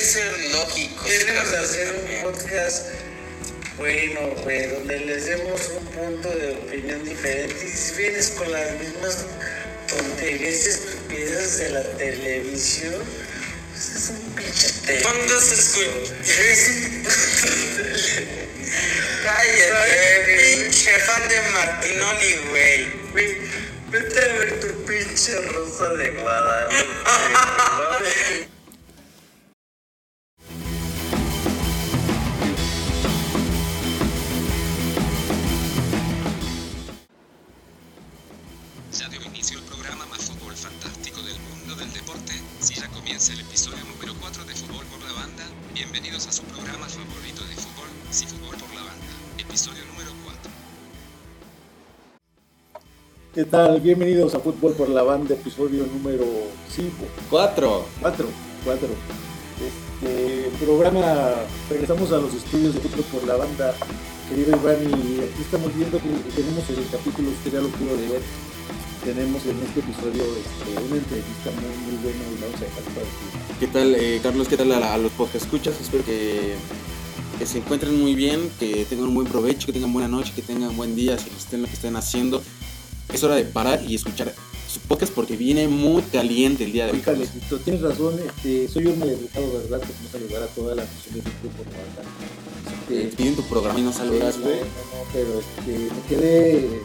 ser lógicos. Queremos hacer un podcast bueno, güey, donde les demos un punto de opinión diferente. Y si vienes con las mismas tonterías y estupideces de la televisión, pues es un pinche ¿Cuándo se escucha? Cállate, Pinche fan de Martinoli, güey. Vete a ver tu pinche Rosa de Guadalupe. Ya dio inicio el programa más fútbol fantástico del mundo del deporte. Si ya comienza el episodio número 4 de Fútbol por la Banda, bienvenidos a su programa favorito de fútbol, Sí Fútbol por la Banda, episodio número 4. ¿Qué tal? Bienvenidos a Fútbol por la Banda, episodio número 5. 4. Programa, regresamos a los estudios de Fútbol por la Banda, querido Iván, y aquí estamos viendo que tenemos el capítulo, usted ya lo pudo leer. Tenemos en este episodio una entrevista muy buena y la vamos a dejar para ti. ¿Qué tal, Carlos? ¿Qué tal a los podcast escuchas? Espero que se encuentren muy bien, que tengan un buen provecho, que tengan buena noche, que tengan buen día, si estén lo que estén haciendo. Es hora de parar y escuchar su podcast porque viene muy caliente el día de hoy. Calentito, tienes razón, soy un maleducado, ¿verdad? Que no saludar a toda la afición de Fútbol por la Banda. Piden tu programa y no saludas, güey. No, pero me quedé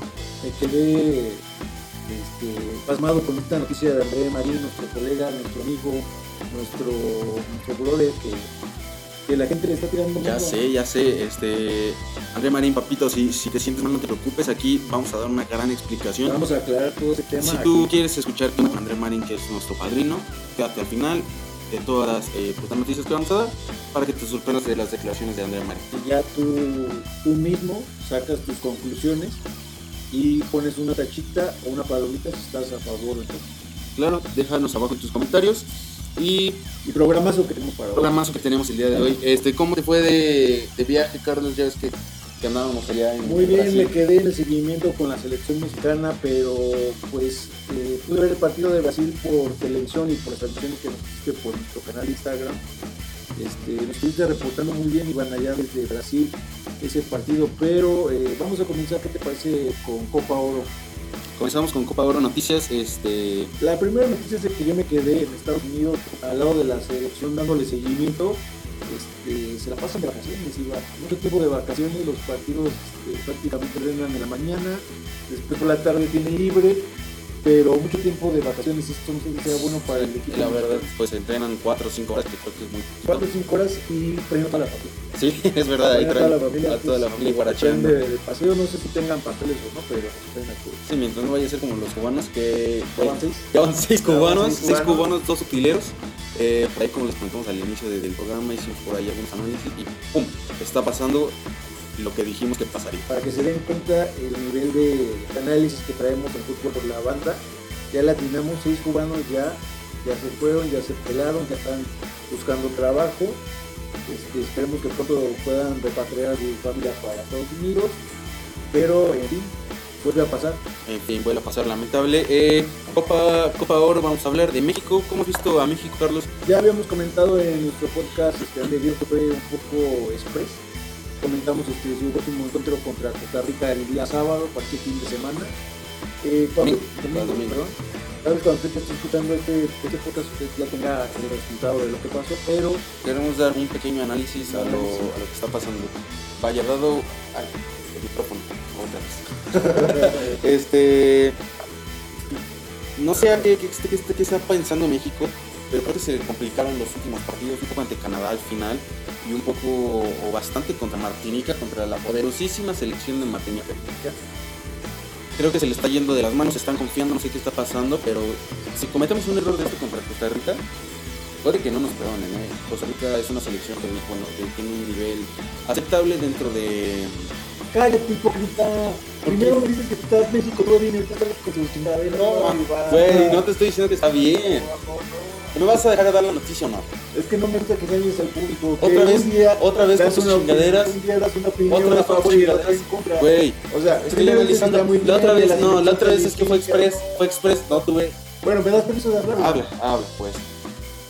pasmado con esta noticia de André Marín, nuestro colega, nuestro amigo, nuestro brother, que la gente le está tirando Ya mucho. sé, André Marín, papito, si te sientes mal no te preocupes, aquí vamos a dar una gran explicación. Vamos a aclarar todo ese tema. Si tú quieres escuchar con André Marín, que es nuestro padrino, quédate al final de todas las noticias que vamos a dar para que te sorprendas de las declaraciones de André Marín. Y ya tú mismo sacas tus conclusiones y pones una tachita o una palomita si estás a favor de todo. Claro, déjanos abajo en tus comentarios y Programazo que tenemos para hoy. programazo que tenemos el día de hoy. ¿Cómo te fue de viaje, Carlos? Ya ves que andábamos allá en Muy bien, Brasil. me quedé en el seguimiento con la selección mexicana, pero pues pude ver el partido de Brasil por televisión y por las transmisiones que nos hiciste por nuestro canal de Instagram. Nos estuviste reportando muy bien, Iván, allá desde Brasil ese partido, pero vamos a comenzar, ¿qué te parece con Copa Oro? Comenzamos con Copa Oro Noticias. La primera noticia es de que yo me quedé en Estados Unidos al lado de la selección dándole seguimiento. Se la pasan de vacaciones, Iván. Mucho tiempo de vacaciones, los partidos prácticamente entrenan en la mañana, después por la tarde tienen libre, pero mucho tiempo de vacaciones, esto no sé si sea bueno para el equipo. La verdad, pues entrenan 4 o 5 horas, que creo que es muy 4 o 5 horas y traen a toda la familia. Sí, es verdad, ahí Traen traen a toda la familia guarachando. de paseo, no sé si tengan papeles o no, pero traen a todos. Sí, mientras no vaya a ser como los cubanos que ¿Llevan 6? llevan 6 cubanos, seis 6 cubanos. cubanos, 2 utileros. Por ahí, como les comentamos al inicio del programa, hicimos por ahí algunos análisis y ¡pum! Está pasando lo que dijimos que pasaría. Para que se den cuenta el nivel de análisis que traemos en Fútbol por la Banda, ya latinamos, 6 cubanos ya se fueron, ya se pelaron, ya están buscando trabajo. Esperemos que pronto puedan repatriar a su familia para Estados Unidos, pero en fin, vuelve a pasar. En fin, vuelve a pasar lamentable. Copa Oro, vamos a hablar de México. ¿Cómo has visto a México, Carlos? Ya habíamos comentado en nuestro podcast anterior que fue un poco express. Comentamos su último encuentro contra Costa Rica el día sábado, para este fin de semana. Domingo, Perdón. Tal vez cuando usted esté escuchando este podcast usted ya tenga el resultado de lo que pasó, pero Queremos dar un pequeño análisis a lo que está pasando. Vaya, dado el micrófono otra vez. No sé qué está pensando México, pero creo que se complicaron los últimos partidos, un poco ante Canadá al final y un poco o bastante contra Martinica, contra la poderosísima selección de Martinica. Creo que se le está yendo de las manos, se están confiando, no sé qué está pasando, pero si cometemos un error de esto contra Costa Rica, puede que no nos perdonen. Costa Rica es una selección que tiene un nivel aceptable dentro de... cállate, hipócrita. Primero me dices que está México todo bien y ahorita sales con tus chingaderas. Güey, no te estoy diciendo que está bien. ¿Me vas a dejar de dar la noticia o no? Es que no me gusta que engañes al público. Otra vez con das tus una chingaderas. Un día das una opinión Otra vez a con tus favor y la otra chingaderas. en contra. Güey, O sea, estoy analizando. La otra vez es que fue express, no tuve. Bueno, me das permiso de hablar. Habla, pues.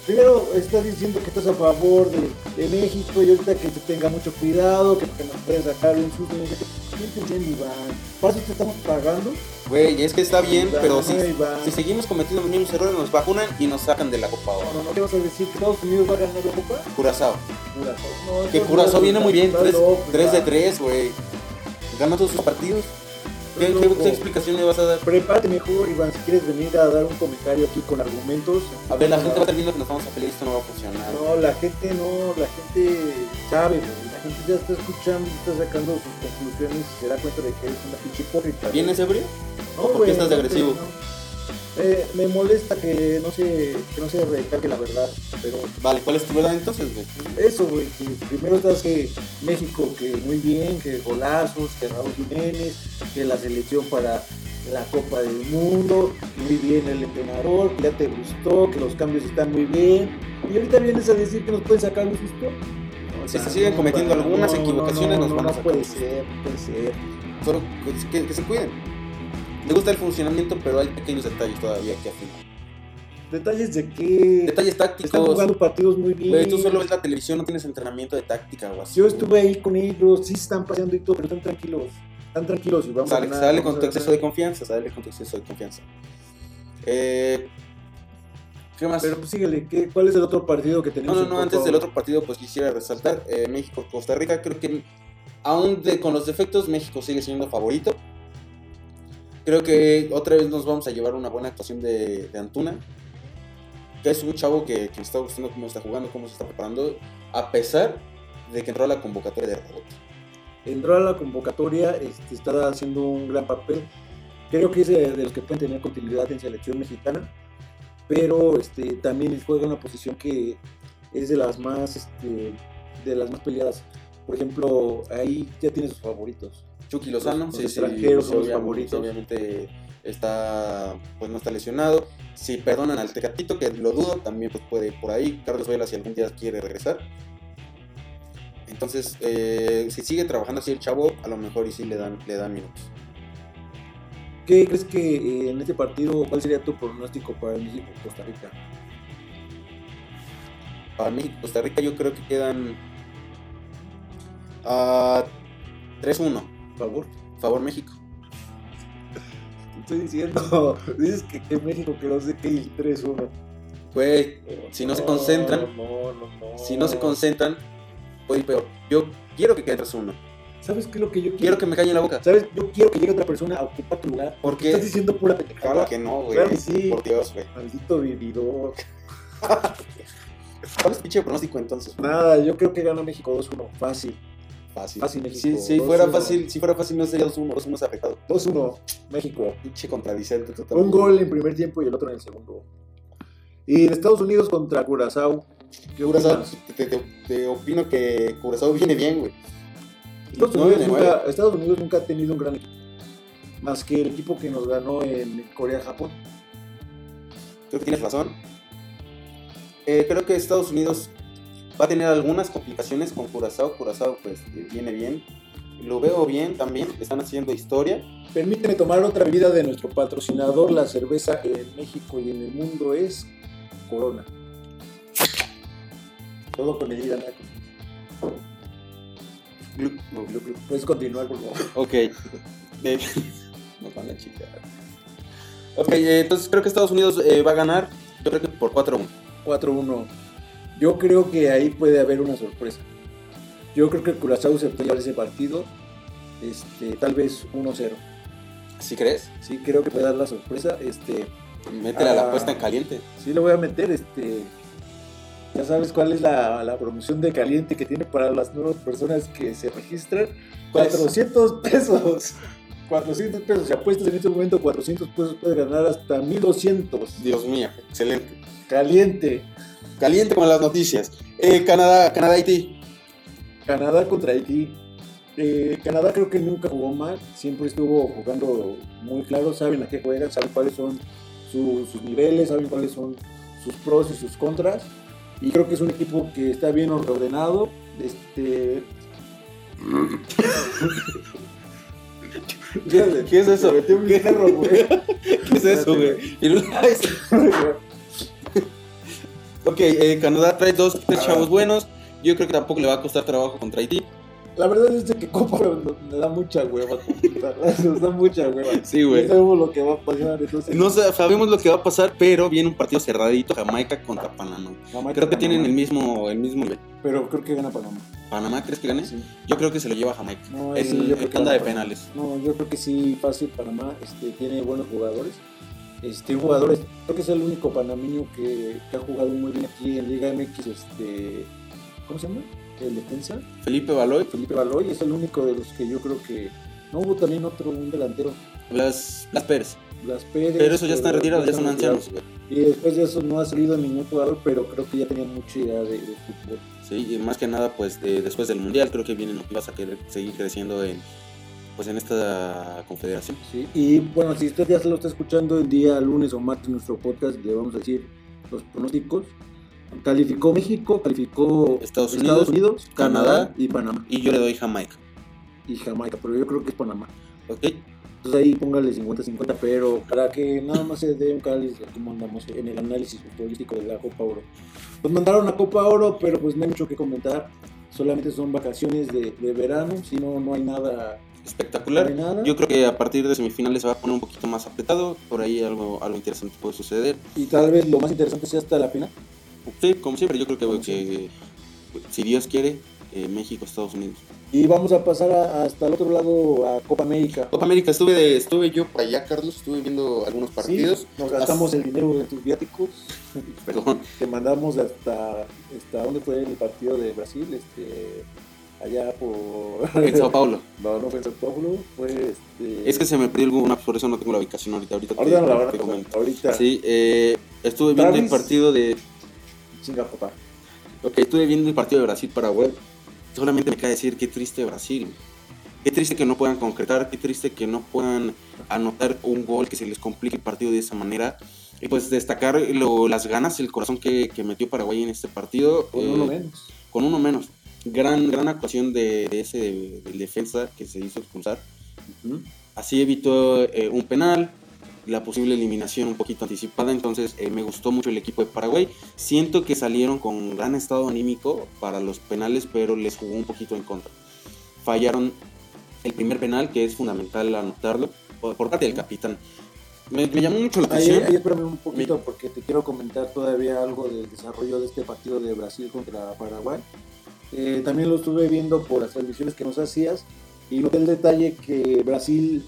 primero estás diciendo que estás a favor de México y ahorita que se tenga mucho cuidado, que nos pueden sacar un susto. ¿Quién te entiende, Iván? ¿Para eso te estamos pagando? Güey, es que está bien, Iván, pero Iván. si seguimos cometiendo los mismos errores, nos vacunan y nos sacan de la Copa ahora. No, ¿qué vas a decir? ¿Que Estados Unidos va a ganar la Copa? Curazao. Curazao. No, Que eso Curazao no, viene muy bien, está 3 loco, de Iván. 3, güey. Gana todos sus partidos. ¿Qué loco. explicación me vas a dar? Prepárate mejor, Iván, si quieres venir a dar un comentario aquí con argumentos. A ver, la gente va a estar viendo que nos vamos a pelear y esto no va a funcionar. No, la gente sabe, güey. La gente ya está escuchando, está sacando sus conclusiones y se da cuenta de que eres una pinche hipócrita. ¿Vienes ebrio? No, ¿O por güey, qué estás de no, agresivo? no. Me molesta que no se recalque la verdad, pero Vale, ¿cuál es tu verdad entonces, güey? eso, güey, que primero estás que México, que muy bien, que golazos, que Raúl Jiménez, que la selección para la Copa del Mundo, muy bien el entrenador, que ya te gustó, que los cambios están muy bien, y ahorita vienes a decir que nos pueden sacar un susto. Si se siguen cometiendo algunas equivocaciones, nos van a sacar puede un susto. ser, puede ser. Solo que se cuiden. Me gusta el funcionamiento, pero hay pequeños detalles todavía que afinar. ¿Detalles de qué? Detalles tácticos. Están jugando partidos muy bien. Güey, tú solo ves la televisión, no tienes entrenamiento de táctica o así. Yo estuve ahí con ellos, sí se están paseando y todo, pero están tranquilos. Están tranquilos y vamos a ganar. Sale vamos con tu a exceso ganar. de confianza, ¿Qué más? Pero pues síguele, ¿cuál es el otro partido que tenemos? No, antes del otro partido pues quisiera resaltar México-Costa Rica. Creo que aún con los defectos México sigue siendo favorito. Creo que otra vez nos vamos a llevar una buena actuación de Antuna, que es un chavo que me está gustando cómo está jugando, cómo se está preparando, a pesar de que entró a la convocatoria de rebote. Entró a la convocatoria, está haciendo un gran papel. Creo que es de los que pueden tener continuidad en selección mexicana, pero también juega una posición que es de las más peleadas. Por ejemplo, ahí ya tiene sus favoritos. Chucky Lozano, los extranjeros son los favoritos. Obviamente está, pues no está lesionado. Si perdonan al Tecatito, que lo dudo, también pues puede ir por ahí. Carlos Vela, si algún día quiere regresar. Entonces, si sigue trabajando así el chavo, a lo mejor y sí le dan minutos. ¿Qué crees que en este partido, cuál sería tu pronóstico para el México-Costa Rica? Para México, Costa Rica, yo creo que quedan 3-1. Favor México. Estoy diciendo, dices que México que no sé qué, y 3-1. Güey, si no se concentran, si no se concentran, puede ir peor. Yo quiero que quede 3-1. ¿Sabes qué es lo que yo quiero? Quiero que me calle la boca. ¿Sabes? Yo quiero que llegue otra persona a ocupar tu lugar. ¿Por qué? Estás diciendo pura pendejada. Claro que no, güey. Claro que sí. Por Dios, güey. Maldito vividor. ¿Cuál es pinche pronóstico entonces? Nada, yo creo que gana México 2-1. Fácil México. Si fuera fácil no sería 2-1, 2-1 afectado. 2-1, México. Pinche contradicente totalmente. Un gol en primer tiempo y el otro en el segundo. Y en Estados Unidos contra Curazao. ¿Qué Curazao, opinas? te opino que Curazao viene bien, güey. Estados Unidos nunca ha tenido un gran equipo. Más que el equipo que nos ganó en Corea-Japón. Creo que tienes razón. Creo que Estados Unidos va a tener algunas complicaciones con Curazao. Curazao pues viene bien. Lo veo bien también. Están haciendo historia. Permíteme tomar otra bebida de nuestro patrocinador. La cerveza en México y en el mundo es Corona. Todo con medida, ¿no? Puedes continuar, por favor. Ok. Nos van a chicar. Ok, entonces creo que Estados Unidos va a ganar. Yo creo que por 4-1. 4-1. Yo creo que ahí puede haber una sorpresa. Yo creo que Curazao se puede llevar ese partido. Tal vez 1-0. ¿Sí crees? Sí, creo que puede dar la sorpresa. Métela a la apuesta en caliente. Sí, lo voy a meter. Ya sabes cuál es la promoción de caliente que tiene para las nuevas personas que se registran. 400 pesos. 400 pesos. Si apuestas en este momento 400 pesos, puedes ganar hasta 1200. Dios mío, excelente. Caliente como las noticias. Canadá, Haití. Canadá contra Haití. Canadá creo que nunca jugó mal. Siempre estuvo jugando muy claro. Saben a qué juegan, saben cuáles son sus niveles, saben cuáles son sus pros y sus contras. Y creo que es un equipo que está bien ordenado. ¿Qué es eso? ¿Qué perro, güey? ¿Qué es eso, güey? Ok, Canadá trae 3 chavos buenos. Yo creo que tampoco le va a costar trabajo contra Haití. La verdad es que Copa Oro me da mucha hueva. Nos da mucha hueva. Sí, güey. No sabemos lo que va a pasar. Entonces, No sabemos lo que va a pasar, pero viene un partido cerradito, Jamaica contra Panamá. Creo que tienen el mismo nivel. Pero creo que gana Panamá. ¿Panamá crees que gane? Sí. Yo creo que se lo lleva Jamaica. No, Es yo el creo que tanda de gana Panamá. penales. No, yo creo que sí, fácil Panamá. Tiene buenos jugadores. Jugadores, creo que es el único panameño que ha jugado muy bien aquí en Liga MX. ¿Cómo se llama? El defensa. Felipe Baloy, Felipe Baloy es el único de los que yo creo que. No hubo también un delantero. Blas Pérez. Blas Pérez. Pero esos ya están retirados, ya son están ancianos. retirados. Y después de eso no ha salido ningún jugador, pero creo que ya tenían mucha idea de fútbol. Sí, y más que nada, pues después del Mundial, creo que vienen los que vas a querer seguir creciendo en esta confederación. Sí. Y bueno, si usted ya se lo está escuchando el día lunes o martes nuestro podcast, le vamos a decir los pronósticos. Calificó México, calificó Estados Unidos, Canadá Canadá y Panamá. Y yo le doy Jamaica. Y Jamaica, pero yo creo que es Panamá. ¿Ok? Entonces ahí póngale 50-50, pero para que nada más se dé un cáliz de cómo andamos en el análisis futbolístico de la Copa Oro. Nos mandaron a Copa Oro, pero pues no hay mucho que comentar. Solamente son vacaciones de verano, si no, no hay nada Espectacular. No hay nada. Yo creo que a partir de semifinales se va a poner un poquito más apretado. Por ahí algo interesante puede suceder. Y tal vez lo más interesante sea hasta la final. Sí, como siempre, yo creo que si Dios quiere, México, Estados Unidos. Y vamos a pasar hasta el otro lado, a Copa América. Copa América, estuve yo para allá, Carlos, estuve viendo algunos partidos. Sí, nos gastamos el dinero de tus viáticos. Perdón. Te mandamos hasta ¿dónde fue el partido de Brasil? Allá por... En Sao Paulo. No fue en Sao Paulo, fue Es que se me perdió alguna, por eso no tengo la ubicación ahorita Ahorita no la van a te pasar, comento. ahorita. Sí, estuve viendo el partido de... Chinga, papá. Ok, estuve viendo el partido de Brasil-Paraguay. Solamente me cae decir qué triste Brasil. Qué triste que no puedan concretar, qué triste que no puedan anotar un gol, que se les complique el partido de esa manera. Y pues destacar las ganas, el corazón que metió Paraguay en este partido. Con uno menos. Con uno menos. Gran actuación del defensa que se hizo expulsar. Uh-huh. Así evitó un penal, la posible eliminación un poquito anticipada. Entonces me gustó mucho el equipo de Paraguay. Siento que salieron con gran estado anímico para los penales, pero les jugó un poquito en contra. Fallaron el primer penal, que es fundamental anotarlo, por parte del capitán. Me llamó mucho la atención. Ahí espérame un poquito porque te quiero comentar todavía algo del desarrollo de este partido de Brasil contra Paraguay. También lo estuve viendo por las transmisiones que nos hacías y noté el detalle que Brasil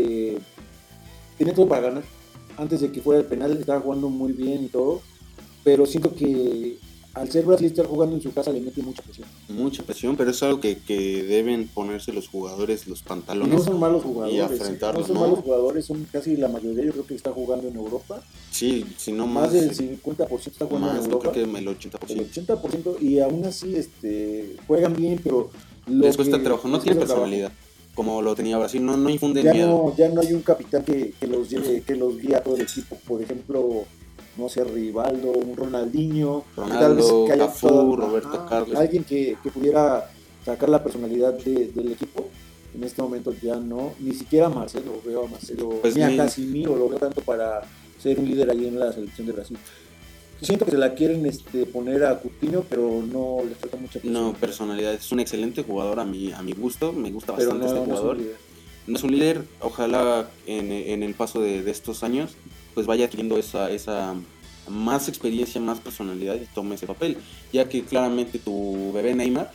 tiene todo para ganar. Antes de que fuera el penal estaba jugando muy bien y todo, pero siento que al ser Brasil estar jugando en su casa le mete mucha presión. Mucha presión, pero es algo que deben ponerse los jugadores los pantalones. Y no son malos jugadores. Y afrontarlo, no son malos jugadores, son casi la mayoría, yo creo que está jugando en Europa. Sí, si no Más del 50% está jugando en Europa. Creo que el 80%. El 80% y aún así juegan bien, pero les cuesta trabajo, no tiene personalidad como lo tenía Brasil, no infunde miedo. Ya no hay un capitán que los lleve, que los guía a todo el equipo. Por ejemplo, no sé, Rivaldo, un Ronaldinho, Cafú, Roberto Carlos. Alguien que pudiera sacar la personalidad del equipo. En este momento ya no, ni siquiera Marcelo, veo a Marcelo, pues ni a Casimiro lo veo tanto para ser un líder ahí en la selección de Brasil. Siento que se la quieren poner a Coutinho, pero no le falta mucha personalidad. No, personalidad, es un excelente jugador a mi gusto, me gusta bastante este jugador. No es un líder, ojalá en el paso de estos años pues vaya adquiriendo esa más experiencia, más personalidad y tome ese papel, ya que claramente tu bebé Neymar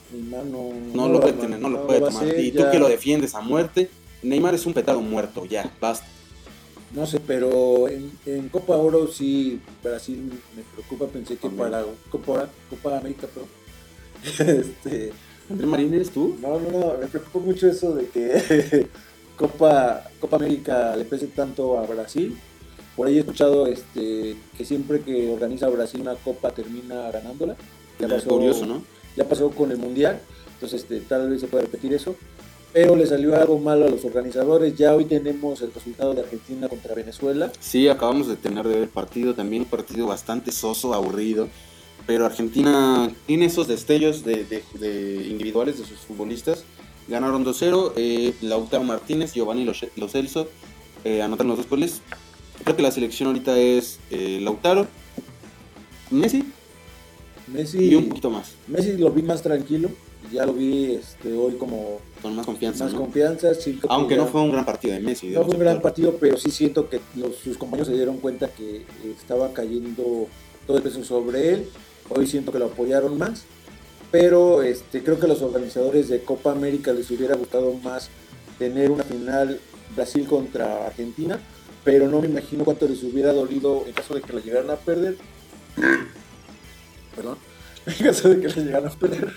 no lo puede tener, no lo puede tomar. Y tú que lo defiendes a muerte, Neymar es un petado muerto, ya, basta. No sé, pero en Copa Oro sí, Brasil me preocupa, pensé que para Copa América, pero ¿André Marín eres tú? No, me preocupó mucho eso de que Copa América le pese tanto a Brasil. Por ahí he escuchado que siempre que organiza Brasil una copa termina ganándola. Es curioso, ¿no? Ya pasó con el Mundial, entonces tal vez se pueda repetir eso. Pero le salió algo malo a los organizadores. Ya hoy tenemos el resultado de Argentina contra Venezuela. Sí, acabamos de ver el partido, también un partido bastante soso, aburrido. Pero Argentina tiene esos destellos de individuales de sus futbolistas. Ganaron 2-0, Lautaro Martínez, Giovanni Lo Celso anotaron los 2 goles. Creo que la selección ahorita es Lautaro, Messi Messi, y un poquito más, Messi lo vi más tranquilo, ya lo vi hoy como con más confianza, más ¿no? confianza. Siento que Aunque ya- no fue un gran partido de Messi. no debo fue un gran aceptar. partido, pero sí siento que sus compañeros se dieron cuenta que estaba cayendo todo el peso sobre él. Hoy siento que lo apoyaron más, pero creo que a los organizadores de Copa América les hubiera gustado más tener una final Brasil contra Argentina, pero no me imagino cuánto les hubiera dolido en caso de que la llegaran a perder. Perdón. En caso de que la llegaran a perder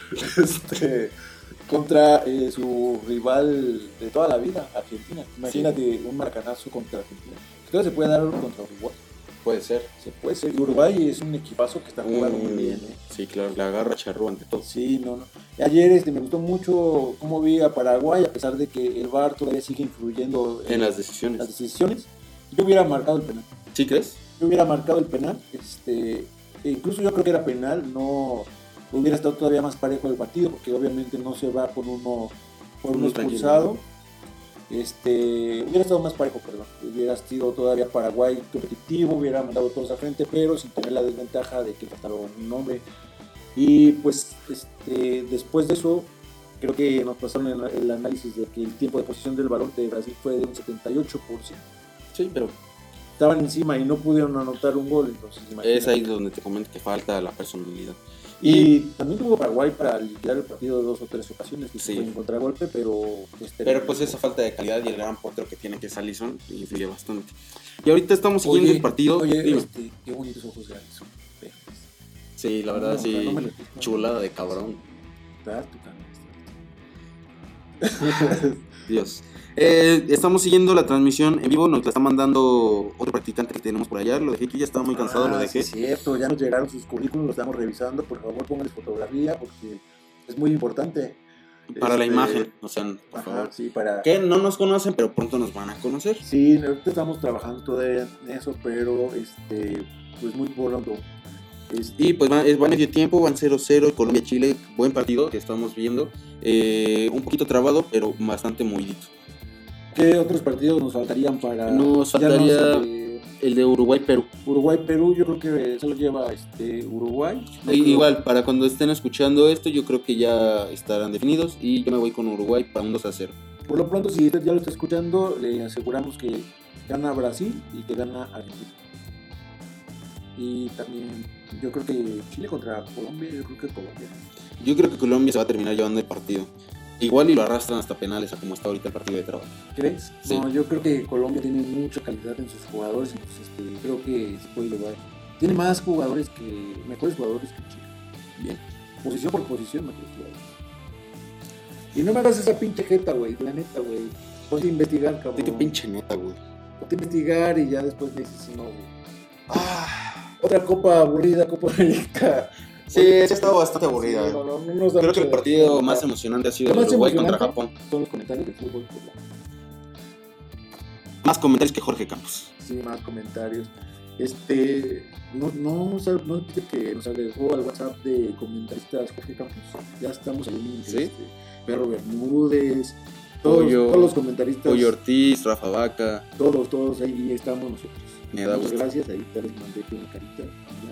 contra su rival de toda la vida, Argentina. Imagínate un marcanazo contra Argentina. Creo que se puede dar uno contra Uruguay. Puede ser. Se puede ser. Uruguay es un equipazo que está jugando muy bien. Sí, claro, la agarra Charrúa ante todo. Sí, no. Ayer me gustó mucho cómo vi a Paraguay, a pesar de que el VAR todavía sigue influyendo En las decisiones. las decisiones. Yo hubiera marcado el penal. ¿Sí crees? Yo hubiera marcado el penal. Incluso yo creo que era penal. No hubiera estado todavía más parejo el partido, porque obviamente no se va por uno expulsado. Hubiera estado más parejo, perdón. Hubiera sido todavía Paraguay competitivo, hubiera mandado todos a frente, pero sin tener la desventaja de que faltaba un hombre. Y pues después de eso, creo que nos pasaron el análisis de que el tiempo de posición del balón de Brasil fue de un 78%. Sí, pero Estaban encima y no pudieron anotar un gol, entonces imagínate. es ahí donde te comento que falta la personalidad. Y también tuvo Paraguay para liquidar el partido de 2 o 3 ocasiones, que Sí. fue en contragolpe, pero Pero pues esa falta de calidad y el gran portero que tiene, que es Alisson, influye bastante. Y ahorita estamos siguiendo el partido. Oye, Dime. qué bonitos ojos de Alisson. Sí, la verdad, No, sí. no me lo explico. Chulada de cabrón. Estás tu canal. Dios. Estamos siguiendo la transmisión en vivo. Nos la está mandando otro practicante que tenemos por allá. Lo dejé aquí, ya estaba muy cansado, lo dejé. Sí, es cierto, ya nos llegaron sus currículums, los estamos revisando. Por favor, pónganles fotografía porque es muy importante. Para la imagen, o sea, por Ajá, favor. sí, para... Que no nos conocen, pero pronto nos van a conocer. Sí, ahorita estamos trabajando todavía en eso, pero pues muy pronto. Y pues va medio tiempo, van 0-0, Colombia-Chile, buen partido que estamos viendo. Un poquito trabado, pero bastante movidito. ¿Qué otros partidos nos faltarían para...? Nos Ya faltaría sé, el de Uruguay-Perú. Uruguay-Perú, yo creo que se lo lleva Uruguay. No creo- Igual, para cuando estén escuchando esto, yo creo que ya estarán definidos. Y yo me voy con Uruguay para un 2-0. Por lo pronto, si usted ya lo está escuchando, le aseguramos que gana Brasil y que gana Argentina. Y también, yo creo que Chile contra Colombia, yo creo que Colombia. Yo creo que Colombia se va a terminar llevando el partido. Igual y lo arrastran hasta penales, a como está ahorita el partido de trabajo. ¿Crees? Sí. No, yo creo que Colombia tiene mucha calidad en sus jugadores, entonces creo que se puede lograr. Tiene más jugadores mejores jugadores que Chile. Bien. Posición por posición, mejores jugadores. Y no me hagas esa pinche jeta, güey, la neta, güey. Ponte a investigar, cabrón. Sí, qué pinche neta, güey. Ponte a investigar y ya después me dices si no, güey. Otra copa aburrida, Copa América. Sí, esa ha estado bastante aburrida. Sí, no nos da Creo que el mucho- partido más emocionante ha sido Lo el más Uruguay contra emocionante Japón. son los comentarios de fútbol. Más comentarios que Jorge Campos. Sí, más comentarios. No viste que nos agregó al WhatsApp de comentaristas Jorge Campos. Ya estamos ahí. ¿Sí? Perro Bermúdez, Pollo, todos los comentaristas. Pollo Ortiz, Rafa Vaca. Todos ahí estamos nosotros. Me da Muchas gusto. gracias, ahí te les mandé una carita.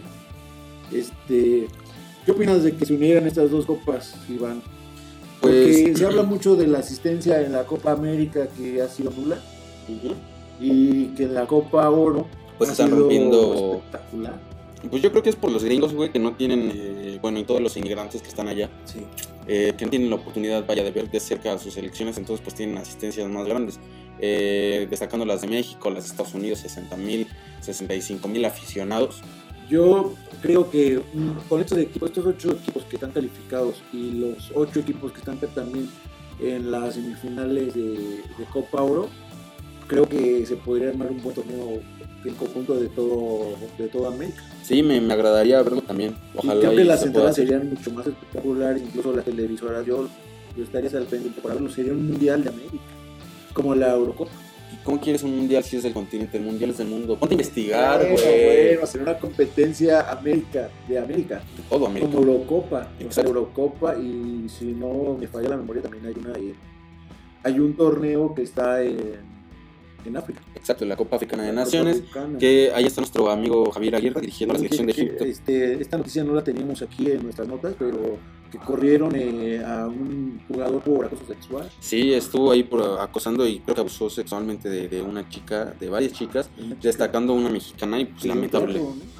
¿Qué opinas de que se unieran estas dos copas, Iván? Porque Pues se habla mucho de la asistencia en la Copa América que ha sido nula y que en la Copa Oro Pues ha están sido rompiendo. espectacular. Pues yo creo que es por los gringos, güey, que no tienen, bueno, y todos los inmigrantes que están allá, Sí. que no tienen la oportunidad, vaya, de ver de cerca a sus selecciones, entonces pues tienen asistencias más grandes. Destacando las de México, las de Estados Unidos, 60,000, 65,000 aficionados. Yo creo que con estos 8 equipos que están calificados y los 8 equipos que están también en las semifinales de Copa Oro, creo que se podría armar un buen torneo en conjunto de toda América. Sí, me agradaría verlo también. Ojalá y creo que y las se pueda entradas hacer. serían mucho más espectaculares, incluso las televisoras. Yo estaría al pendiente para verlo. Sería un mundial de América, como la Eurocopa. ¿Y cómo quieres un mundial si es del continente? El mundial es del mundo. Ponte a investigar, Bueno, güey. sería una competencia de América. Todo América. Como Eurocopa, Exacto. Eurocopa, y si no me falla la memoria, también hay un torneo que está en África. Exacto, la Copa Africana de La Copa Naciones, Africana. que ahí está nuestro amigo Javier Aguirre dirigiendo la selección de Egipto. Esta noticia no la teníamos aquí en nuestras notas, pero que corrieron a un jugador por acoso sexual. Sí, estuvo ahí acosando y creo que abusó sexualmente de una chica, de varias chicas, destacando a una mexicana y pues lamentable.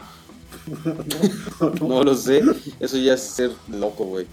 No lo sé, eso ya es ser loco, güey.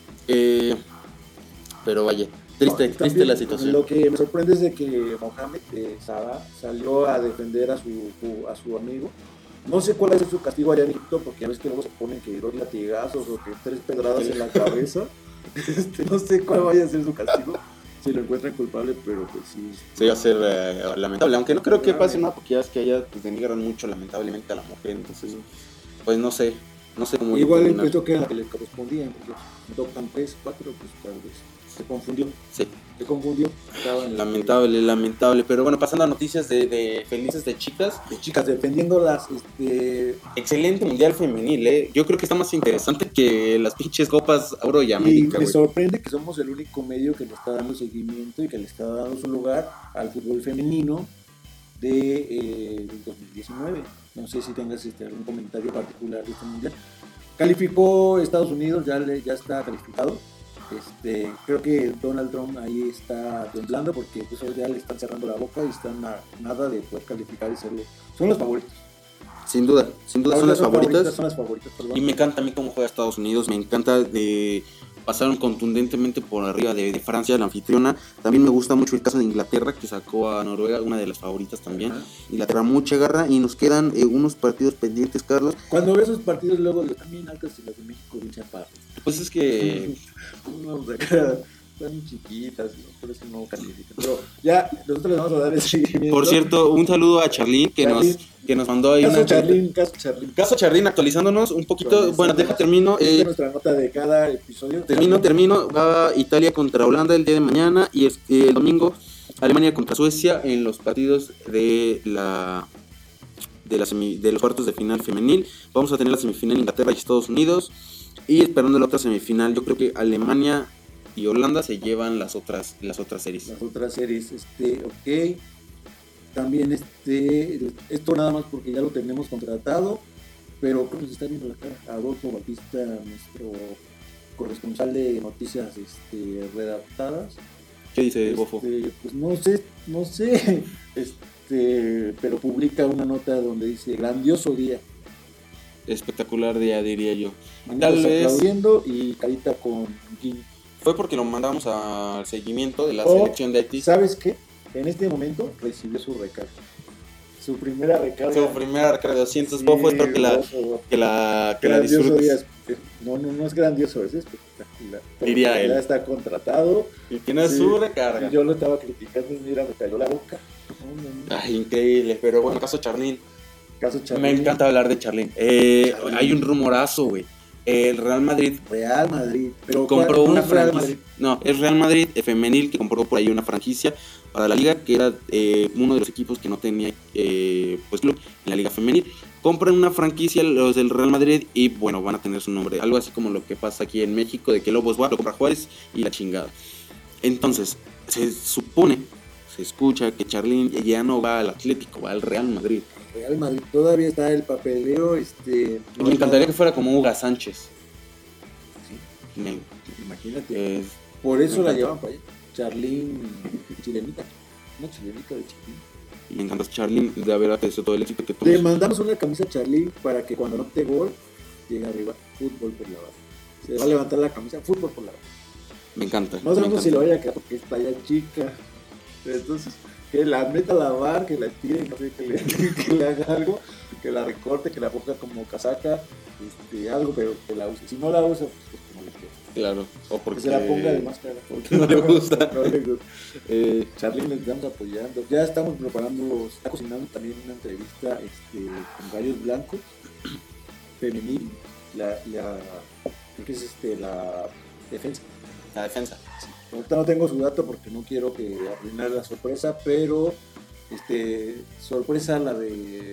Pero vaya, triste la situación. Lo que me sorprende es de que Mohamed Salah salió a defender a su amigo. No sé cuál es su castigo allá en Egipto, porque a veces que luego se ponen que 2 latigazos o que 3 pedradas en la cabeza. No sé cuál vaya a ser su castigo, si lo encuentran culpable, pero pues sí. Sí, va a ser lamentable, aunque no creo que pase nada, porque ya es que allá pues, denigran mucho lamentablemente a la mujer, entonces pues no sé cómo. Igual encuentro que era la que le correspondía, porque tocan 3, 4, pues tal vez se confundió. Sí. Se confundió. Lamentable, pero bueno, pasando a noticias de felices de chicas. De chicas defendiendo las Excelente mundial femenil, Yo creo que está más interesante que las pinches copas Euro y América. Y me sorprende que somos el único medio que le está dando seguimiento y que le está dando su lugar al fútbol femenino de 2019. No sé si tengas algún comentario particular de este mundial. Calificó Estados Unidos, ya está calificado. Creo que Donald Trump ahí está temblando porque pues, ya le están cerrando la boca y están a nada de poder calificar y serlo. Son los favoritos. Sin duda son las favoritas. Son las favoritas, perdón. Y me encanta a mí cómo juega Estados Unidos, me encanta pasaron contundentemente por arriba de Francia, la anfitriona. También me gusta mucho el caso de Inglaterra, que sacó a Noruega, una de las favoritas también. Inglaterra, mucha garra, y nos quedan unos partidos pendientes, Carlos. Cuando ves esos partidos luego están bien altas y las de México bien chaparras. Pues es que están chiquitas, ¿no? Por eso no califican. Pero ya, nosotros les vamos a dar el seguimiento. Por cierto, un saludo a Charlene que nos mandó ahí Caso Charlín actualizándonos un poquito. Bueno, termino. Es nuestra nota de cada episodio. Termino. Va Italia contra Holanda el día de mañana y el domingo Alemania contra Suecia en los partidos de los cuartos de final femenil. Vamos a tener la semifinal Inglaterra y Estados Unidos. Y esperando la otra semifinal, yo creo que Alemania y Holanda se llevan las otras series. Las otras series, ok. También esto nada más porque ya lo tenemos contratado, pero ¿cómo se está viendo la cara? Adolfo Batista, nuestro corresponsal de noticias redactadas. ¿Qué dice Bofo? Pues no sé, pero publica una nota donde dice grandioso día. Espectacular día, diría yo. Tal vez aplaudiendo y carita con Gini. Fue porque lo mandamos al seguimiento de la selección de Haití. ¿Sabes qué? En este momento recibió su recarga. Su primera recarga. de 200 Bofo. Espero que la disfrutes. No es grandioso, es espectacular. Diría él. Ya está contratado. Y tiene su recarga. Yo lo estaba criticando y mira, me cayó la boca. Ay, increíble. Pero bueno, caso Charlín. Me encanta hablar de Charlín. Hay un rumorazo, güey. El Real Madrid. Pero compró una franquicia. No, es Real Madrid femenil que compró por ahí una franquicia para la liga, que era uno de los equipos que no tenía pues club en la liga femenil. Compran una franquicia los del Real Madrid y bueno, van a tener su nombre. Algo así como lo que pasa aquí en México, de que Lobos va, lo compra Juárez y la chingada. Entonces, se escucha que Charlín ya no va al Atlético, va al Real Madrid. Real Madrid, todavía está el papeleo. Me encantaría que fuera como Hugo Sánchez. Sí, imagínate. Por eso la llevan para allá. Charlín, chilenita. Una chilenita de Charlín. Me encanta Charlín, de haber hecho todo el éxito que tuvo. Le mandamos una camisa a Charlín para que cuando note gol, llegue arriba, fútbol por la banda. Se va a levantar la camisa, fútbol por la banda. Me encanta. No sabemos si lo vaya a quedar porque está ya chica. Entonces, que la meta a lavar, que la estire, no sé, que le haga algo, que la recorte, que la ponga como casaca, algo, pero que la use. Si no la usa, pues como le queda. Claro, o porque que se la ponga de máscara. Porque no le gusta. No le gusta. Charlín, le estamos apoyando. Ya estamos preparando, está cocinando también una entrevista con Gallos Blancos, femenil, creo que es la defensa. La defensa. Sí. Ahorita no tengo su dato porque no quiero que arruinar la sorpresa, pero sorpresa la de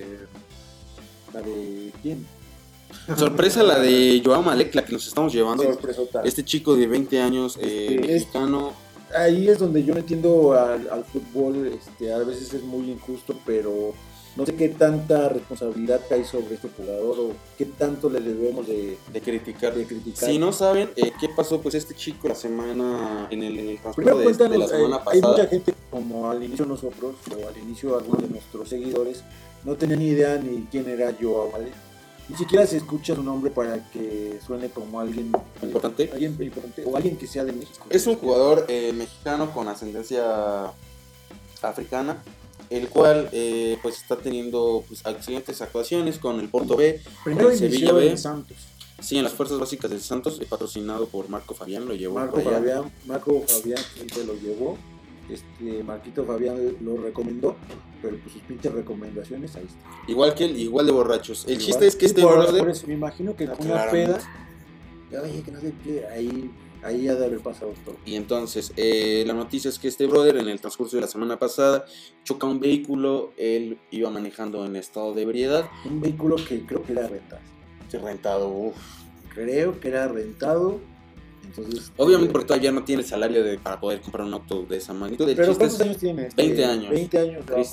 ¿quién? Sorpresa la de Joao Malek, la que nos estamos llevando. Sorpresota. Este chico de 20 años, mexicano, ahí es donde yo no entiendo al fútbol, a veces es muy injusto, pero no sé qué tanta responsabilidad hay sobre este jugador o qué tanto le debemos de criticar. criticar. Si no saben qué pasó, pues este chico la semana, en el transcurso Primero de cuéntanos, la semana hay pasada. mucha gente, como al inicio nosotros, o al inicio algunos de nuestros seguidores, no tenían ni idea ni quién era Joao Malek. Ni siquiera se escucha su nombre para que suene como alguien Importante. alguien importante o alguien que sea de México. Es un jugador mexicano con ascendencia africana, el cual pues está teniendo pues, excelentes actuaciones con el Porto B, Primero el Sevilla inició B. en Santos. Sí, en las fuerzas básicas del Santos, patrocinado por Marco Fabián, lo llevó Marco para allá. Fabián se lo llevó. Marquito Fabián lo recomendó, pero pues sus pinches recomendaciones ahí están. Igual que él, igual de borrachos. El Igual. chiste es que este por brother, eso, me imagino que en una Claramente. peda, oye, que no sé qué, ahí ha de haber pasado todo. y entonces la noticia es que este brother en el transcurso de la semana pasada choca un vehículo, él iba manejando en estado de ebriedad, Un vehículo que creo que era rentado. Creo que era rentado. Entonces, obviamente porque todavía no tiene el salario para poder comprar un auto de esa magnitud. El pero chiste ¿cuántos es, años tiene? 20 años. 20 años. Triste.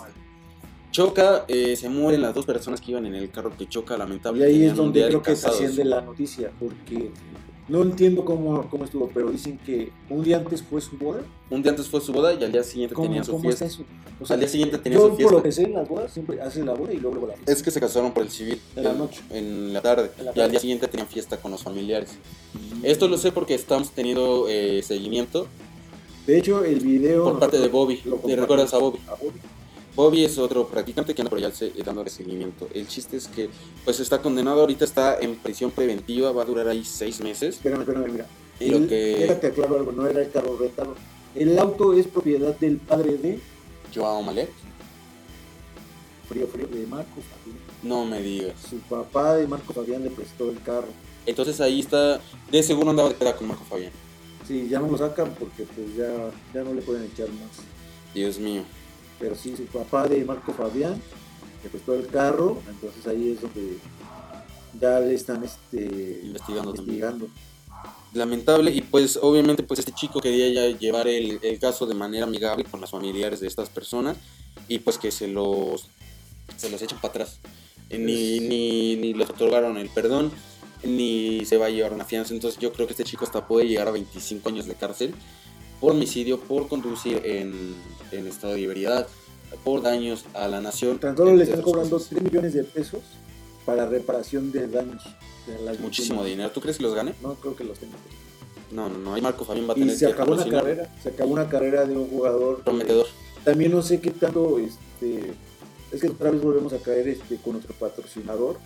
choca, se mueren las dos personas que iban en el carro que choca, Y lamentablemente. ahí es tenían un donde día de creo que casados. trasciende la noticia, porque no entiendo cómo estuvo, pero dicen que un día antes fue su boda. Un día antes fue su boda y al día siguiente tenían su ¿Cómo fiesta. está eso? O sea, Al día siguiente tenían yo su por fiesta. lo que sé, en las bodas siempre hacen la boda y luego la fiesta. Es que se casaron por el civil En la noche. en la tarde, En la y tarde. al día siguiente tenían fiesta con los familiares. Esto lo sé porque estamos teniendo seguimiento De hecho, el video... por parte de Bobby. lo ¿Te compartimos recuerdas a Bobby? a Bobby. Bobby es otro practicante que anda por allá dándole seguimiento. El chiste es que pues está condenado, ahorita está en prisión preventiva, va a durar ahí 6 meses. Espérame, mira. Y lo que- Déjate aclaro algo, no era el carro rentado. El auto es propiedad del padre de Joao Malek, Frío, de Marco Fabián. no me digas. Su papá de Marco Fabián le prestó el carro. Entonces ahí está, de seguro andaba de peda con Marco Fabián. Sí, ya no lo sacan porque pues ya no le pueden echar más. Dios mío. Pero sí, su papá de Marco Fabián le prestó el carro, entonces ahí es donde ya le están Investigando investigando. Lamentable, y pues obviamente pues este chico quería ya llevar el caso de manera amigable con los familiares de estas personas y pues que se los echan para atrás. Ni les otorgaron el perdón, ni se va a llevar una fianza. Entonces yo creo que este chico hasta puede llegar a 25 años de cárcel por homicidio, por conducir en estado de ebriedad, por daños a la nación. Tan solo le entre están otras cobrando cosas. 3 millones de pesos para reparación de daños. De las Muchísimo víctimas. dinero. ¿Tú crees que los gane? No creo que los tenga. No, ahí Marco Fabián va a Y tener se que acabó una patrocinar. carrera. Se acabó una carrera de un jugador. Prometedor. También no sé qué tanto, es que otra vez volvemos a caer con nuestro patrocinador.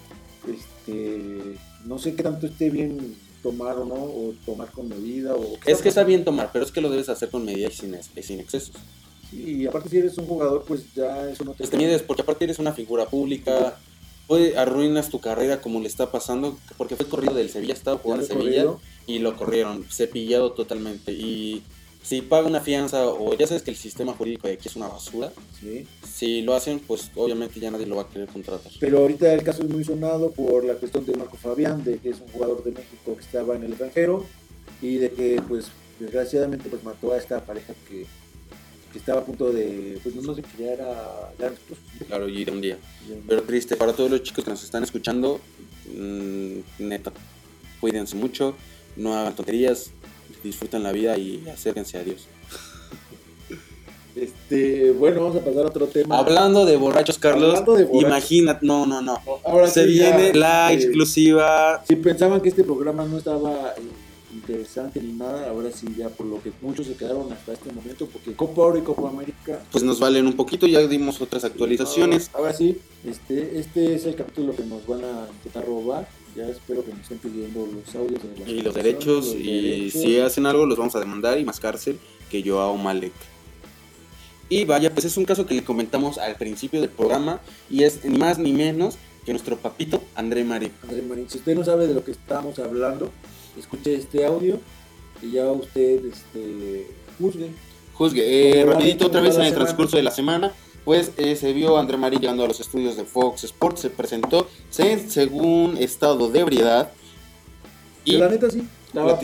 No sé qué tanto esté bien tomar o no, o tomar con medida. Es que está bien tomar, pero es que lo debes hacer con medida y sin excesos. Sí, y aparte si eres un jugador, pues ya eso no te... Te mides porque aparte eres una figura pública, arruinas tu carrera como le está pasando, porque fue corrido del Sevilla, estaba jugando en Ya lo Sevilla corrieron. y lo corrieron, cepillado totalmente. Y si paga una fianza, o ya sabes que el sistema jurídico de aquí es una basura, Sí. si lo hacen, pues obviamente ya nadie lo va a querer contratar. Pero ahorita el caso es muy sonado por la cuestión de Marco Fabián, de que es un jugador de México que estaba en el extranjero y de que pues desgraciadamente pues mató a esta pareja que estaba a punto de, pues no sé, que ya era Claro, y de un día. Pero triste, para todos los chicos que nos están escuchando, neta, cuídense mucho, no hagan tonterías, disfruten la vida y acérquense a Dios. Bueno, vamos a pasar a otro tema. Hablando de borrachos, Carlos, Hablando de borrachos. imagínate, no. Ahora Se sí ya, viene la exclusiva. Si pensaban que este programa no estaba interesante ni nada, ahora sí ya por lo que muchos se quedaron hasta este momento, porque Copa Oro y Copa América... Pues nos valen un poquito, ya dimos otras actualizaciones. Ahora sí, este es el capítulo que nos van a intentar robar. Ya espero que nos estén pidiendo los audios de las Y los canciones, derechos, los y derechos. si hacen algo los vamos a demandar y más cárcel que Joao Malek. Y vaya, pues es un caso que le comentamos al principio del programa y es ni más ni menos que nuestro papito André Marín. André Marín, si usted no sabe de lo que estamos hablando, escuche este audio y ya usted juzgue. Juzgue, Como rapidito va otra vez en la el semana. transcurso de la semana, pues se vio a André Marín llegando a los estudios de Fox Sports, se presentó según estado de ebriedad y La neta sí, estaba platicó. pedo.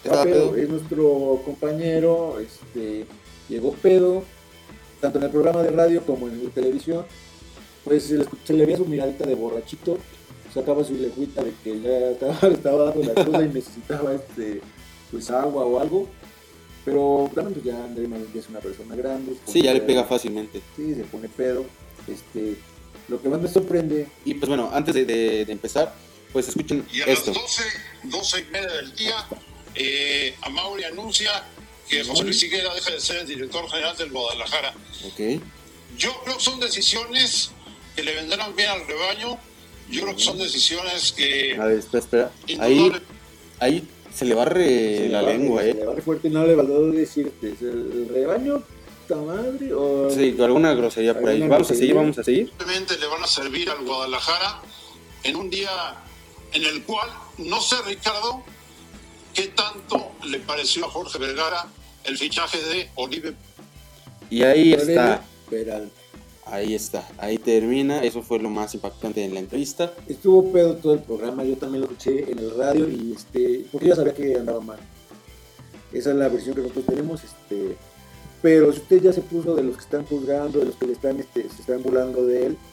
Estaba pedo. Es nuestro compañero, llegó pedo, tanto en el programa de radio como en la televisión. Pues se le veía su miradita de borrachito, sacaba su lengüita de que ya estaba dando la cruda y necesitaba pues agua o algo. Pero realmente ya André Marín ya es una persona grande. Sí, ya le pega fácilmente. Sí, se pone pedo. Lo que más me sorprende. Y pues bueno, antes de empezar, pues escuchen y a esto. las 12:30 del día, Amaury anuncia que José Luis Higuera deja de ser el director general del Guadalajara. Ok. Yo creo que son decisiones que le vendrán bien al rebaño. Yo creo que son decisiones que... A ver, espera. Ahí se le barre la lengua, Se le barre fuerte, no le va a decirte. ¿Es el rebaño? ¿Ta madre? O... Sí, alguna grosería por ahí. Vamos a seguir. Simplemente le van a servir al Guadalajara en un día en el cual, no sé, Ricardo, qué tanto le pareció a Jorge Vergara el fichaje de Oribe. Y ahí está. Peralta. Ahí está, ahí termina, eso fue lo más impactante en la entrevista. Estuvo pedo todo el programa, yo también lo escuché en el radio y porque ya sabía que andaba mal. Esa es la versión que nosotros tenemos, pero si usted ya se puso de los que están juzgando, de los que le están, se están burlando de él,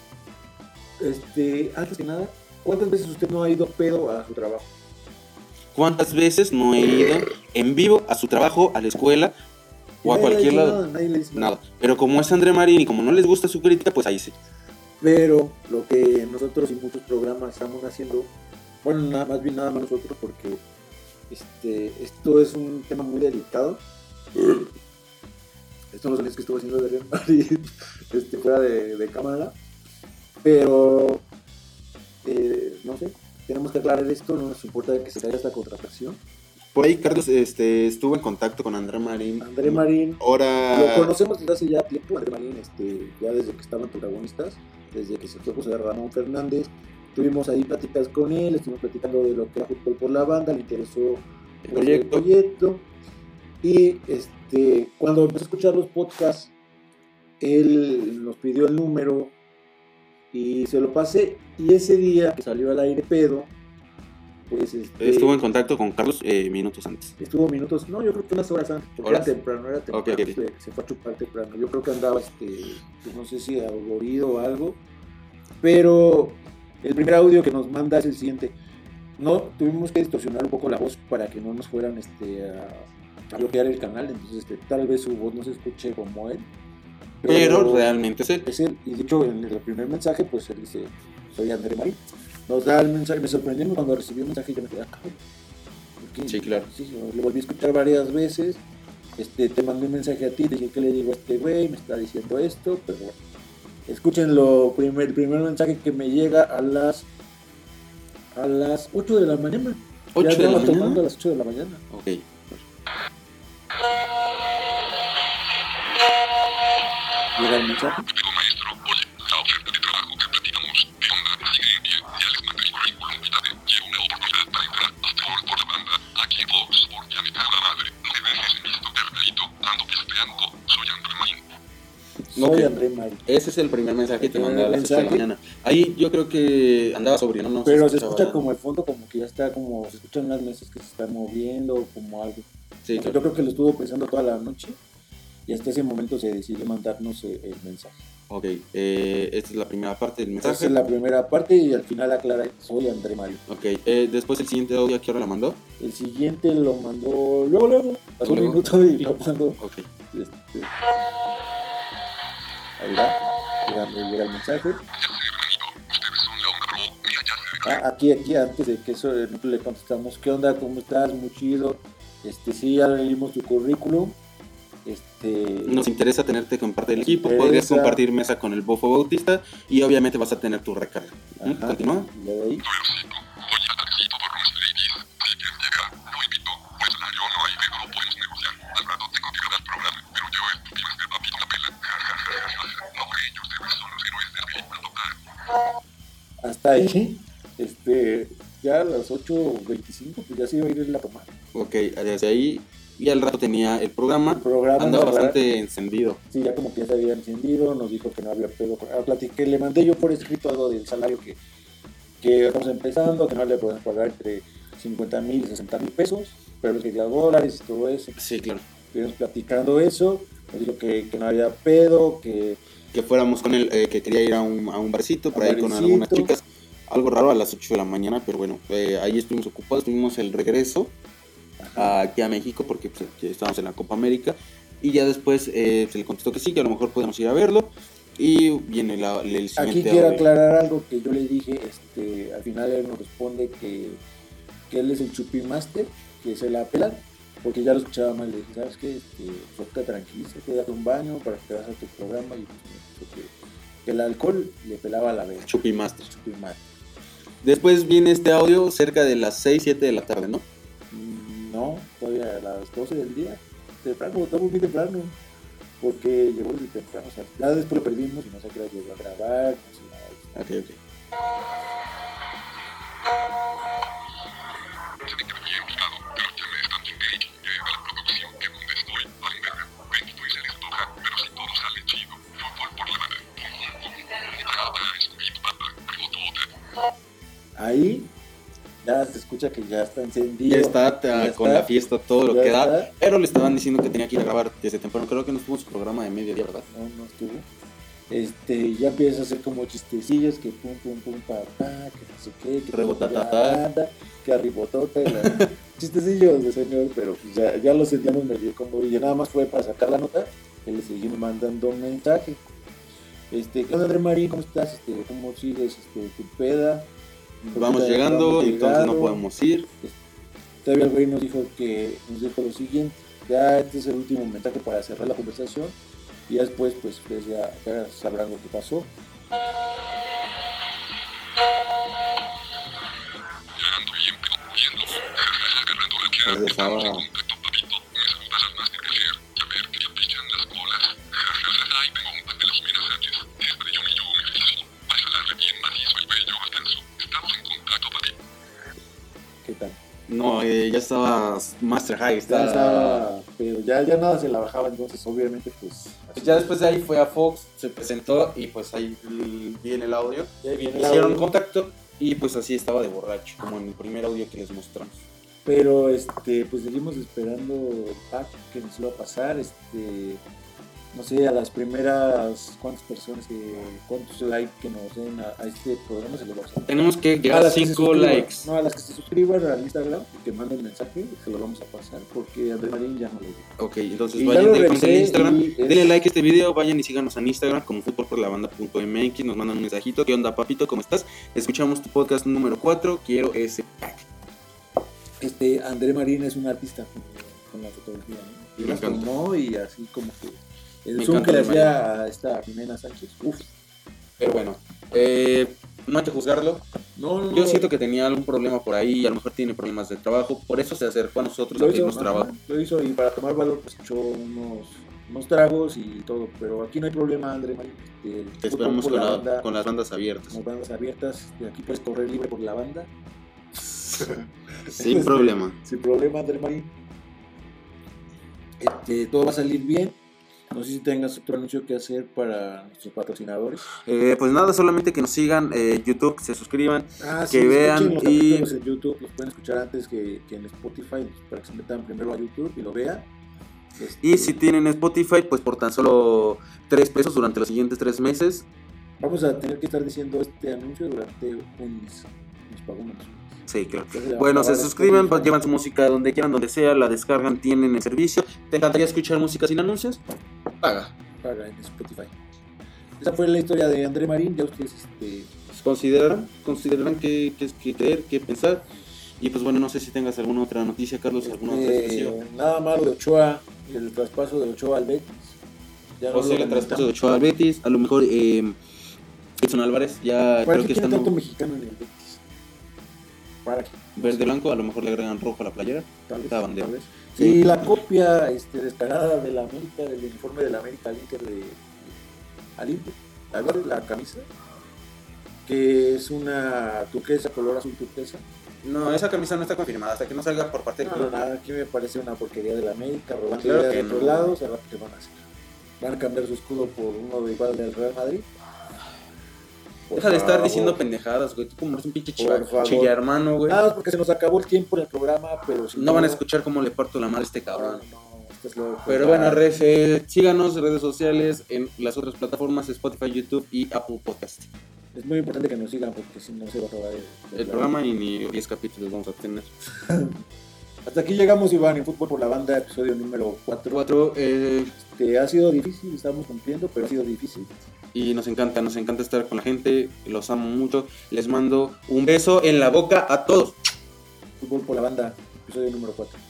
antes que nada, ¿cuántas veces usted no ha ido pedo a su trabajo? ¿Cuántas veces no he ido en vivo a su trabajo, a la escuela? O a cualquier lado. Nadie le dice nada. Pero como es André Marín y como no les gusta su crítica, pues ahí sí. Pero lo que nosotros y muchos programas estamos haciendo, bueno, nada más nosotros, porque esto es un tema muy delicado. Estos son los sonidos que estuvo haciendo de Real Madrid fuera de cámara. Pero, no sé, tenemos que aclarar esto, no nos importa que se caiga esta contratación. Por ahí Carlos estuvo en contacto con André Marín. André Marín, ahora lo conocemos desde hace ya tiempo. André Marín, ya desde que estaban protagonistas, desde que se fue José Ramón Fernández, tuvimos ahí pláticas con él, estuvimos platicando de lo que era Fútbol por la Banda, le interesó el proyecto. Y cuando empezó a escuchar los podcasts, él nos pidió el número y se lo pasé. Y ese día que salió al aire pedo, pues estuvo en contacto con Carlos minutos antes. Estuvo minutos, no, yo creo que unas horas antes, porque era temprano, Okay. Se fue a chupar temprano. Yo creo que andaba, pues no sé si aburrido o algo, pero el primer audio que nos manda es el siguiente. No, tuvimos que distorsionar un poco la voz para que no nos fueran a bloquear el canal, entonces tal vez su voz no se escuche como él. Pero realmente es él. Es él, y de hecho en el primer mensaje, pues él dice, soy André Marín. Nos da el mensaje, me sorprendió cuando recibí el mensaje y yo me quedé acá. Sí, claro. Sí, lo volví a escuchar varias veces. Te mandé un mensaje a ti, dije que le digo a este güey, me está diciendo esto, pero bueno. Escuchen el primer mensaje que me llega a las 8 de la mañana. 8 ya de la mañana. tomando a las 8 de la mañana. Ok. Llega el mensaje. Soy André Marín. Ese es el primer mensaje que te mandé a las 8 de la mañana. Ahí yo creo que andaba sobrio, ¿no? Pero se escucha como el fondo, como que ya está, como se escuchan las mesas que se están moviendo, como algo. Sí, claro. Yo creo que lo estuvo pensando toda la noche y hasta ese momento se decidió mandarnos el mensaje. Ok, esta es la primera parte del mensaje. Esta es la primera parte y al final aclara que soy André Marín. Ok, después el siguiente audio, ¿a qué hora lo mandó? El siguiente lo mandó luego, pasó un minuto y lo mandó. Ok. Ahí va, llega el mensaje. Aquí, antes de que eso le contestamos, ¿qué onda? ¿Cómo estás? Muy chido. Sí, ya leímos tu currículum. Nos interesa tenerte como parte del equipo, podrías compartir mesa con el Bofo Bautista y obviamente vas a tener tu recarga. ¿Continúa? ¿Le doy? Hasta ahí, ya a las 8:25, pues ya se iba a ir la tomada. Ok, desde ahí, y al rato tenía el programa andaba bastante encendido. Sí, ya como que ya se había encendido, nos dijo que no había pedo. Platiqué, le mandé yo por escrito algo del salario que estamos empezando, que no le podemos pagar entre 50,000 y 60,000 pesos, pero el que dio dólares y todo eso. Sí, claro. Estuvimos platicando eso, nos dijo que no había pedo, que fuéramos con él, que quería ir a un barcito por Un ahí con barecito. algunas chicas. Algo raro a las 8 de la mañana, pero bueno, ahí estuvimos ocupados, tuvimos el regreso aquí a México porque pues, ya estábamos en la Copa América y ya después se le contestó que sí, que a lo mejor podemos ir a verlo y viene el siguiente aquí quiero audio. aclarar algo que yo le dije, al final él nos responde que él es el Chupi Master, que se la pelan, porque ya lo escuchaba mal, le dije, ¿sabes qué? Suelta tranquilízate, date un baño para que te vas a tu programa y que el alcohol le pelaba la vez. Chupi Master. Chupi Master. Después viene este audio cerca de las 6, 7 de la tarde, ¿no? No, todavía a las 12 del día, temprano, estamos muy temprano, porque llegó desde temprano, o sea, ya después lo perdimos y no sé qué hora llegó a grabar, no sé nada. Ok. Ahí ya se escucha que ya está encendido. Ya está con la fiesta, todo lo Ya que da. está. Pero le estaban diciendo que tenía que ir a grabar desde temprano. Creo que no estuvo en su programa de mediodía, ¿verdad? No estuvo. Ya empieza a hacer como chistecillos que pum, pa, que no sé qué, que Rebotatata. que arribotota, chistecillos de señor, pero pues ya lo sentíamos medio como, y nada más fue para sacar la nota, que le seguimos mandando un mensaje. ¿Qué onda, André Marín? ¿Cómo estás? ¿Cómo sigues tu peda? Vamos llegando, entonces no podemos ir. Todavía el güey nos dijo lo siguiente, ya este es el último mensaje para cerrar la conversación y ya después pues ustedes ya sabrán lo que pasó. ¿Qué tal? No, ya estaba Master High. Ya estaba, pero ya nada se la bajaba, entonces obviamente pues... Ya después de ahí fue a Fox, se presentó y pues ahí viene el audio. Ya viene el Hicieron audio. contacto y pues así estaba de borracho, como en el primer audio que les mostramos. Pero pues seguimos esperando el pack que nos iba a pasar, no sé, a las primeras cuántas personas, cuántos likes que nos den a este programa se los vamos a dar. Tenemos que llegar a las que se 5 suscriban. likes. No, a las que se suscriban al Instagram y que manden mensaje, se los vamos a pasar porque André Marín ya no lo dio. Ok, entonces Y vayan ya lo directamente al revisé Instagram, y es- denle like a este video, vayan y síganos en Instagram como futbolporlavanda.mx, nos mandan un mensajito. ¿Qué onda, papito? ¿Cómo estás? Escuchamos tu podcast número 4, quiero ese pack. André Marín es un artista con la fotografía, ¿no? Y Me las encanta. tomó y así como que el Me zoom encanta que le André hacía a esta Jimena Sánchez. Uf. Pero bueno, no hay que juzgarlo. No. Yo siento que tenía algún problema por ahí, a lo mejor tiene problemas de trabajo, por eso se acercó a nosotros a lo hizo, pedirnos trabajo. lo hizo y para tomar valor pues echó unos tragos y todo, pero aquí no hay problema, André Marín. Te esperamos por con, la banda, con las bandas abiertas. con bandas abiertas, de aquí puedes correr libre por la banda. Sin problema. Sin problema, André Marín. Todo va a salir bien. No sé si tengas otro anuncio que hacer para nuestros patrocinadores. Pues nada, solamente que nos sigan YouTube, se suscriban. Sí, vean escuchen los y- capítulos en YouTube, los pueden escuchar antes que en Spotify, para que se metan primero a YouTube y lo vean. Y si tienen Spotify, pues por tan solo 3 pesos durante los siguientes 3 meses. Vamos a tener que estar diciendo este anuncio durante un mes. Nos pagó un mes. Sí, claro. Ya se le va a Bueno, se acabar suscriben, Spotify. pues, llevan su música donde quieran, donde sea, la descargan, tienen el servicio. ¿Te encantaría escuchar música sin anuncios? Paga. Paga en Spotify. Esa fue la historia de André Marín. Ya ustedes Considerarán qué creer, qué pensar. Y pues bueno, no sé si tengas alguna otra noticia, Carlos, alguna otra expresión. nada malo de Ochoa, el traspaso de Ochoa al Betis. Ya O sea, lo el traspaso de comentamos. Ochoa al Betis, a lo mejor Edson Álvarez ya ¿Para creo qué que tiene está tanto mexicano en el Betis? ¿Para qué? verde blanco, a lo mejor le agregan rojo a la playera. Tal vez, La bandera. tal vez. Sí, la copia descarada de la América, del uniforme de la América al Inter al Inter, la camisa, que es una turquesa, color azul turquesa. No, esa camisa no está confirmada hasta que no salga por parte del No, club. nada, aquí me parece una porquería de la América, robando Claro ideas que de otros no. lados, a ver qué van a hacer. Van a cambiar su escudo por uno de igual del Real Madrid. Deja de estar favor. diciendo pendejadas, güey. Tú como eres un pinche Por favor. chillermano, güey. Nada más porque se nos acabó el tiempo del programa, pero si No van a escuchar cómo le parto la madre a este No, cabrón. estás loco. Pero bueno, síganos en redes sociales, en las otras plataformas, Spotify, YouTube y Apple Podcast. Es muy importante que nos sigan porque si no se va a acabar El programa y ni 10 capítulos vamos a tener. Hasta aquí llegamos, Iván, en Fútbol por la Banda, episodio número 4. 4, Ha sido difícil, estamos cumpliendo, pero ha sido difícil. y nos encanta estar con la gente, los amo mucho. Les mando un beso en la boca a todos. Fútbol por la Banda, episodio número 4.